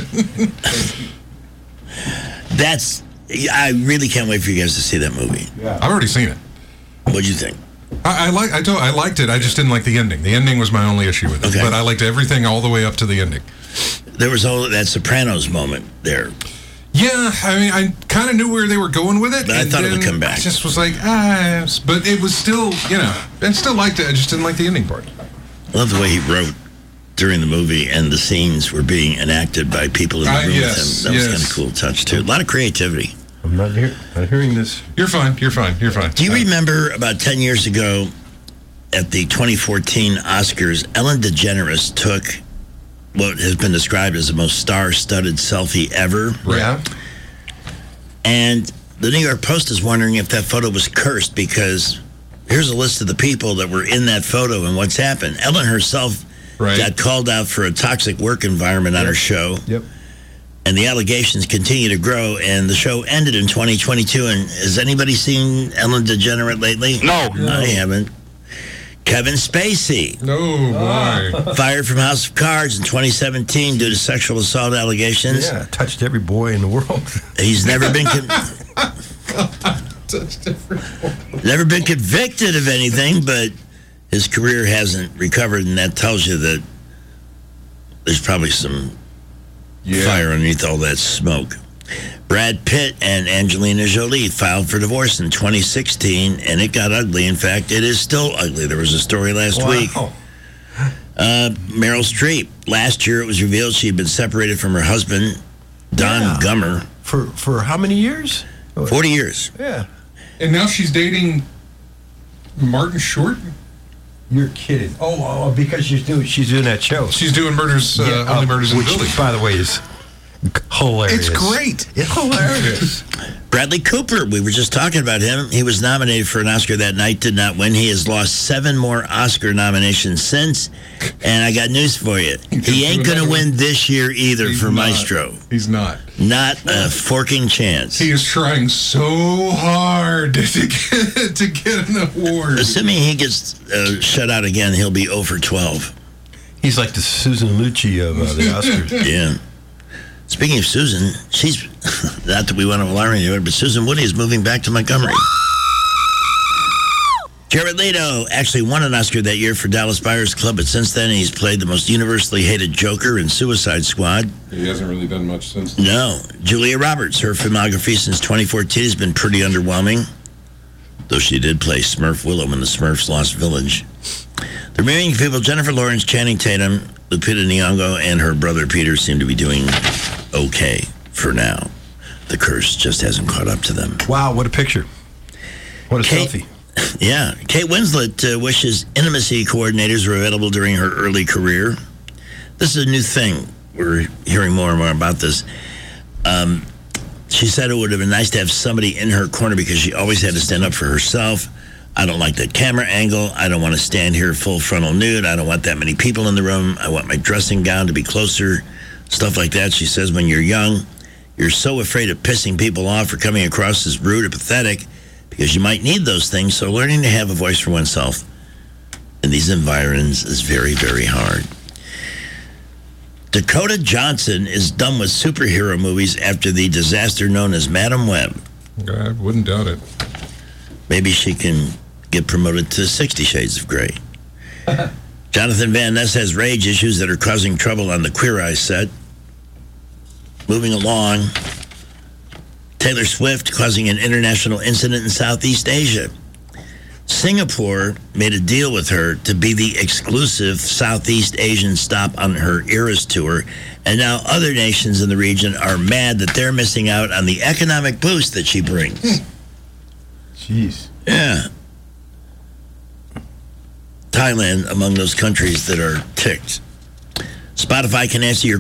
I really can't wait for you guys to see that movie. Yeah. I've already seen it. What'd you think? I liked it. I just didn't like the ending. The ending was my only issue with it. Okay. But I liked everything all the way up to the ending. There was all that Sopranos moment there. Yeah, I mean, I kind of knew where they were going with it. But I thought it would come back. I just was like, but it was still, I still liked it. I just didn't like the ending part. I love the way he wrote during the movie, and the scenes were being enacted by people in the room with him. That was kind of a cool touch, too. A lot of creativity. I'm not hearing this. You're fine. Do you remember about 10 years ago at the 2014 Oscars, Ellen DeGeneres took what has been described as the most star-studded selfie ever? Right. Yeah. And the New York Post is wondering if that photo was cursed, because here's a list of the people that were in that photo and what's happened. Ellen herself got called out for a toxic work environment on her show. Yep. And the allegations continue to grow, and the show ended in 2022. And has anybody seen Ellen DeGeneres lately? No. I haven't. Kevin Spacey. Oh, boy. Fired from House of Cards in 2017 due to sexual assault allegations. Yeah, touched every boy in the world. He's never been never been convicted of anything, but his career hasn't recovered, and that tells you that there's probably some fire underneath all that smoke. Brad Pitt and Angelina Jolie filed for divorce in 2016, and it got ugly. In fact, it is still ugly. There was a story last week. Meryl Streep. Last year, it was revealed she had been separated from her husband, Don Gummer. For how many years? 40 years. Yeah. And now she's dating Martin Short? You're kidding. Oh, because she's doing that show. She's doing Murders, Only Murders in the Building. Which, by the way, is hilarious. It's great. It's hilarious. Bradley Cooper, we were just talking about him. He was nominated for an Oscar that night, did not win. He has lost 7 more Oscar nominations since. And I got news for you. He ain't going to win this year either for Maestro. He's not. Not a forking chance. He is trying so hard to get an award. Assuming he gets shut out again, he'll be 0 for 12. He's like the Susan Lucci of the Oscars. Yeah. Speaking of Susan, she's, not that we want to alarm anyone, but Susan Woody is moving back to Montgomery. Jared Leto actually won an Oscar that year for Dallas Buyers Club, but since then he's played the most universally hated Joker in Suicide Squad. He hasn't really done much since. No. Julia Roberts, her filmography since 2014 has been pretty underwhelming, though she did play Smurf Willow in The Smurfs Lost Village. The remaining people, Jennifer Lawrence, Channing Tatum, Lupita Nyong'o, and her brother Peter seem to be doing okay for now. The curse just hasn't caught up to them. Wow, what a picture. What a selfie. Yeah. Kate Winslet wishes intimacy coordinators were available during her early career. This is a new thing. We're hearing more and more about this. She said it would have been nice to have somebody in her corner because she always had to stand up for herself. I don't like that camera angle. I don't want to stand here full frontal nude. I don't want that many people in the room. I want my dressing gown to be closer. Stuff like that. She says when you're young, you're so afraid of pissing people off or coming across as rude or pathetic because you might need those things. So learning to have a voice for oneself in these environs is very, very hard. Dakota Johnson is done with superhero movies after the disaster known as Madam Web. I wouldn't doubt it. Maybe she can get promoted to 60 Shades of Grey. Jonathan Van Ness has rage issues that are causing trouble on the Queer Eye set. Moving along, Taylor Swift causing an international incident in Southeast Asia. Singapore made a deal with her to be the exclusive Southeast Asian stop on her Eras tour, and now other nations in the region are mad that they're missing out on the economic boost that she brings. Jeez. Yeah. Thailand among those countries that are ticked. Spotify can answer your